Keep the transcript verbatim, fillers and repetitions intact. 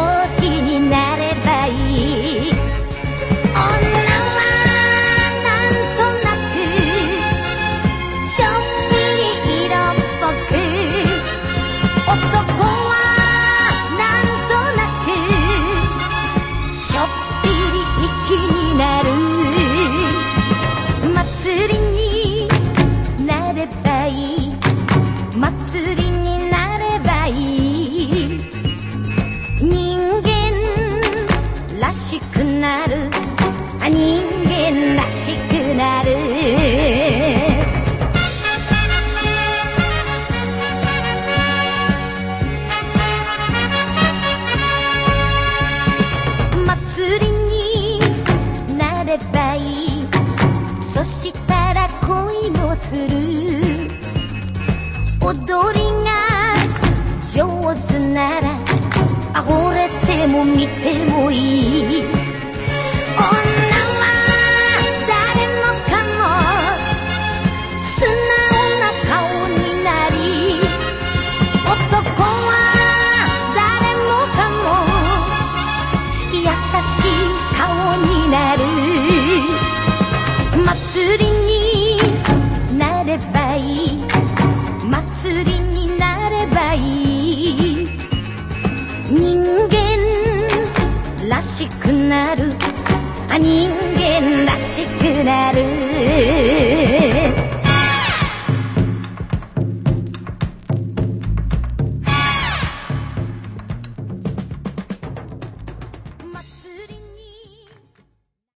気になればいい。女はなんとなくちょっぴり色っぽく、男はなんとなくちょっぴり気になる。祭りになればいい、祭りになればいい。人間らしくなる、あ、人間らしくなる。祭りになればいい、そしたら恋をする。踊りが上手ならあほれても見てもいい。女は誰もかも素直な顔になり、男は誰もかも優しい顔になる。祭りになればいい、祭りになればいい。人間らしくなる、あ、人間らしくなる。